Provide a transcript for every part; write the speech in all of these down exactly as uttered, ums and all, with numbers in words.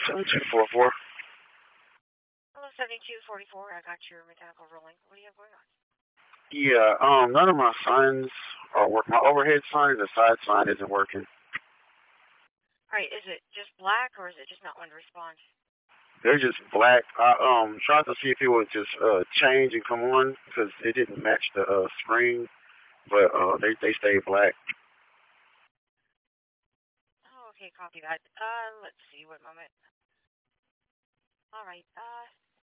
seven two four four. Hello, seventy-two forty-four. I got your mechanical rolling. What do you have going on? Yeah, um, none of my signs are working. My overhead sign and the side sign isn't working. All right, is it just black or is it just not one to respond? They're just black. I um tried to see if it would just uh change and come on because it didn't match the uh screen, but uh they they stayed black. Oh, okay, copy that. Uh, let's see, what moment. All right, uh,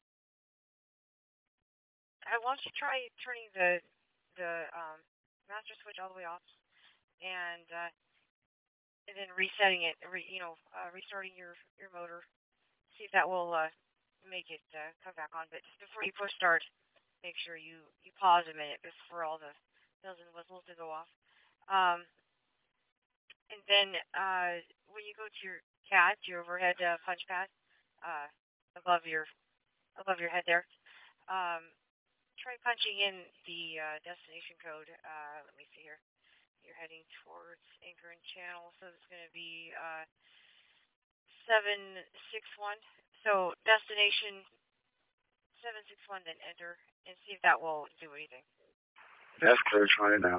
I want you to try turning the the um master switch all the way off and uh, and then resetting it. Re, you know, uh, restarting your your motor. See if that will uh make it uh, come back on. But just before you push start, make sure you you pause a minute before all the bells and whistles to go off. Um, and then uh, when you go to your CAD, your overhead uh, punch pad, uh, above your above your head there, um, try punching in the uh, destination code. Uh, let me see here. You're heading towards anchor and channel, so it's going to be uh, seven six one. So destination seven six one, then enter and see if that will do anything. That's clear. Trying it now.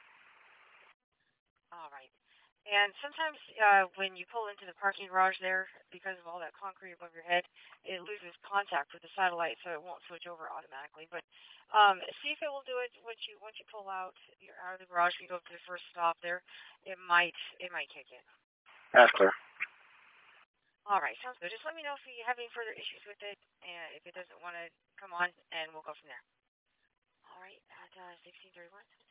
All right. And sometimes uh, when you pull into the parking garage there, because of all that concrete above your head, it loses contact with the satellite, so it won't switch over automatically. But um, see if it will do it once you once you pull out. You're out of the garage. You go to the first stop there. It might it might kick in. That's clear. All right, sounds good. Just let me know if you have any further issues with it, and if it doesn't want to come on, and we'll go from there. All right, at uh, sixteen thirty-one.